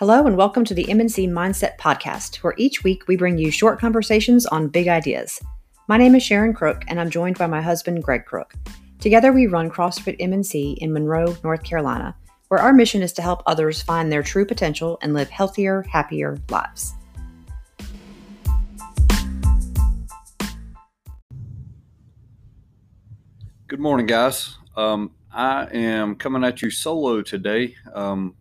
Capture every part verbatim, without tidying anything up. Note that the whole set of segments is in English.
Hello and welcome to the M N C Mindset Podcast, where each week we bring you short conversations on big ideas. My name is Sharon Crook, and I'm joined by my husband, Greg Crook. Together we run CrossFit M N C in Monroe, North Carolina, where our mission is to help others find their true potential and live healthier, happier lives. Good morning, guys. Um, I am coming at you solo today. Um,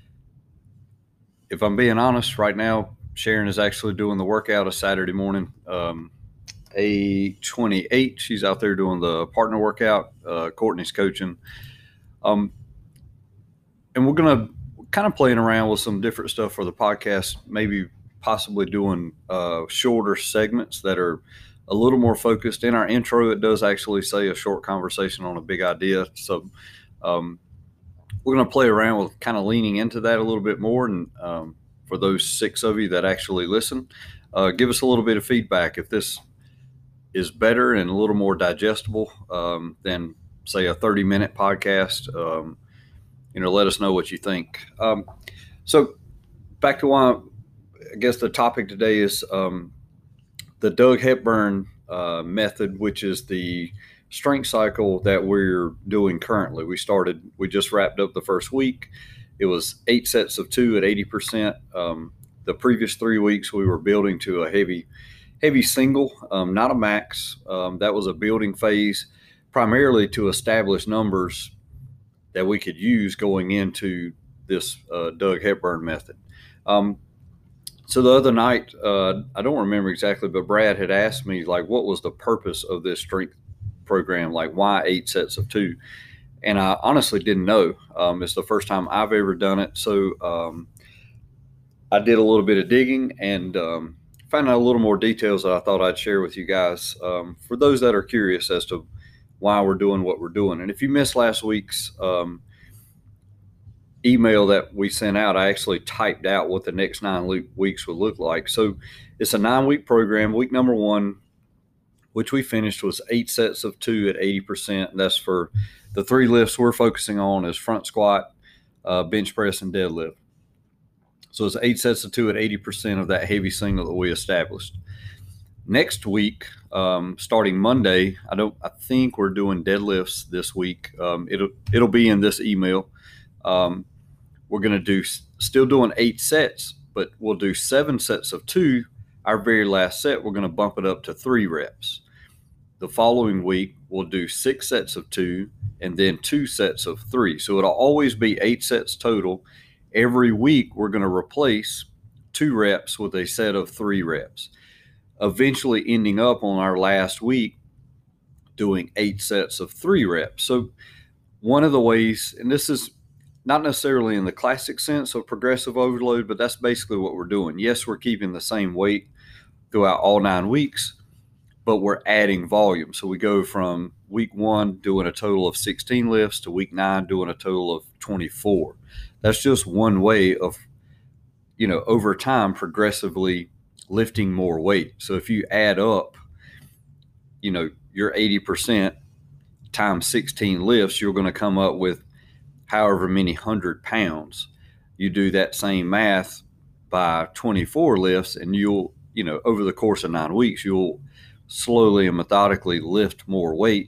if I'm being honest, right now, Sharon is actually doing the workout a Saturday morning. Um, A twenty-eight, she's out there doing the partner workout. Uh, Courtney's coaching. Um, and we're going to kind of playing around with some different stuff for the podcast, maybe possibly doing uh, shorter segments that are a little more focused. In our intro, it does actually say a short conversation on a big idea. So um, we're going to play around with kind of leaning into that a little bit more. And um, for those six of you that actually listen, uh, give us a little bit of feedback. If this is better and a little more digestible um, than, say, a thirty-minute podcast, um, you know, let us know what you think. Um, so back to why I guess the topic today is um, the Doug Hepburn uh, method, which is the strength cycle that we're doing currently. We started, we just wrapped up the first week. It was eight sets of two at eighty percent. Um, the previous three weeks, we were building to a heavy, heavy single, um, not a max. Um, that was a building phase, primarily to establish numbers that we could use going into this uh, Doug Hepburn method. Um, So the other night, uh, I don't remember exactly, but Brad had asked me, like, what was the purpose of this strength program? Like, why eight sets of two? And I honestly didn't know. Um, it's the first time I've ever done it. So um, I did a little bit of digging and um, found out a little more details that I thought I'd share with you guys um, for those that are curious as to why we're doing what we're doing. And if you missed last week's um, email that we sent out, I actually typed out what the next nine weeks would look like. So it's a nine week program. Week number one, which we finished, was eight sets of two at eighty percent. That's for the three lifts we're focusing on is front squat, uh, bench press, and deadlift. So it's eight sets of two at eighty percent of that heavy single that we established. Next week, um, starting Monday, I don't, I think we're doing deadlifts this week. Um, it'll, it'll be in this email. Um, We're going to do still doing eight sets, but we'll do seven sets of two. Our very last set, we're going to bump it up to three reps. The following week, we'll do six sets of two and then two sets of three. So it'll always be eight sets total. Every week, we're going to replace two reps with a set of three reps, eventually ending up on our last week doing eight sets of three reps. So one of the ways, and this is not necessarily in the classic sense of progressive overload, but that's basically what we're doing. Yes, we're keeping the same weight throughout all nine weeks, but we're adding volume. So we go from week one doing a total of sixteen lifts to week nine doing a total of twenty-four. That's just one way of, you know, over time progressively lifting more weight. So if you add up, you know, your eighty percent times sixteen lifts, you're going to come up with however many hundred pounds. You do that same math by twenty-four lifts, and you'll, you know, over the course of nine weeks, you'll slowly and methodically lift more weight,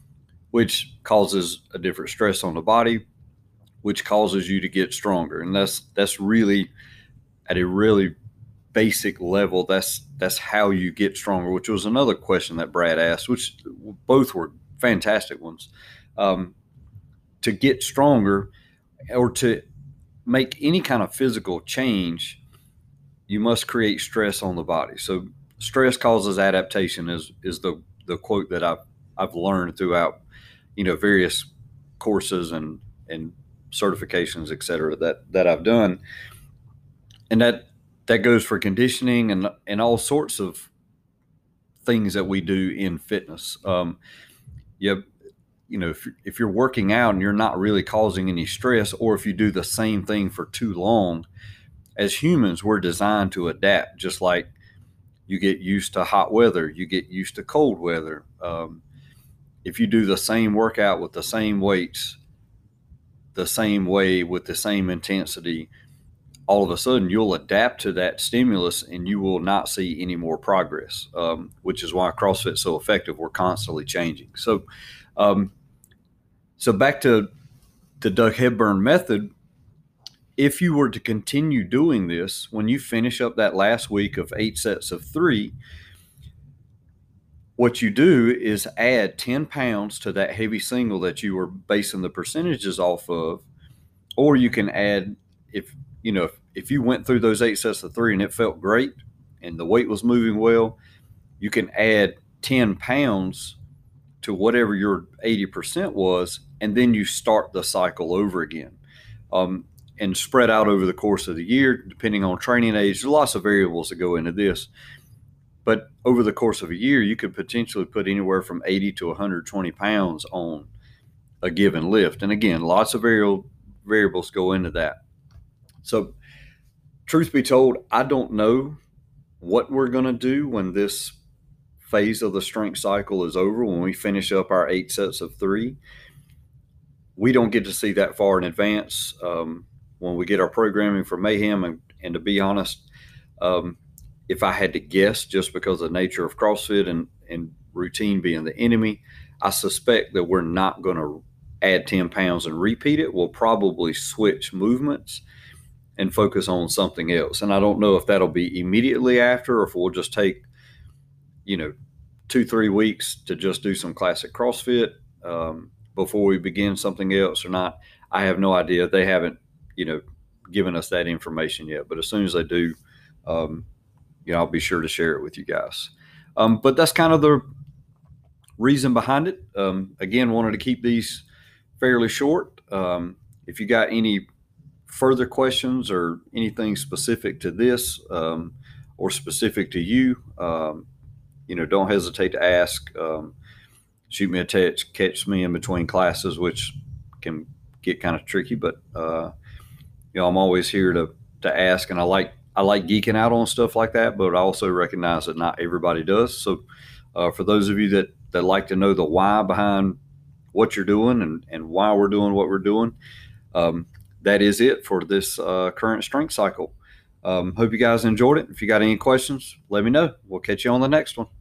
which causes a different stress on the body, which causes you to get stronger. And that's, that's really at a really basic level. That's, that's how you get stronger, which was another question that Brad asked, which both were fantastic ones. Um, to get stronger or to make any kind of physical change, you must create stress on the body. So stress causes adaptation is, is the, the quote that I've, I've learned throughout, you know, various courses and, and certifications, et cetera, that, that I've done. And that, that goes for conditioning and, and all sorts of things that we do in fitness. Um, you you know, if, if you're working out and you're not really causing any stress, or if you do the same thing for too long, as humans, we're designed to adapt. Just like you get used to hot weather, you get used to cold weather. Um, if you do the same workout with the same weights, the same way, with the same intensity, all of a sudden you'll adapt to that stimulus and you will not see any more progress, um, which is why CrossFit's so effective. We're constantly changing. So, um, so back to the Doug Hepburn method. If you were to continue doing this, when you finish up that last week of eight sets of three, what you do is add ten pounds to that heavy single that you were basing the percentages off of, or you can add, if you know, if, if you went through those eight sets of three and it felt great and the weight was moving well, you can add ten pounds to whatever your eighty percent was, and then you start the cycle over again. Um, and spread out over the course of the year, depending on training age. There's lots of variables that go into this. But over the course of a year, you could potentially put anywhere from eighty to one hundred twenty pounds on a given lift. And again, lots of vari- variables go into that. So truth be told, I don't know what we're going to do when this phase of the strength cycle is over, when we finish up our eight sets of three. We don't get to see that far in advance. Um, when we get our programming for Mayhem, and, and to be honest, um, if I had to guess, just because of the nature of CrossFit and, and routine being the enemy, I suspect that we're not going to add ten pounds and repeat it. We'll probably switch movements and focus on something else. And I don't know if that'll be immediately after, or if we'll just take, you know, two, three weeks to just do some classic CrossFit um, before we begin something else or not. I have no idea. They haven't, you know, given us that information yet. But as soon as they do, um, you know, I'll be sure to share it with you guys. Um, but that's kind of the reason behind it. Um, again, wanted to keep these fairly short. Um, if you got any further questions or anything specific to this um, or specific to you, um, you know, don't hesitate to ask. Um, shoot me a text, catch me in between classes, which can get kind of tricky, but uh, you know, I'm always here to to ask, and I like I like geeking out on stuff like that, but I also recognize that not everybody does. So uh, for those of you that that like to know the why behind what you're doing and and why we're doing what we're doing, um, that is it for this uh, current strength cycle. Um, hope you guys enjoyed it. If you got any questions, let me know. We'll catch you on the next one.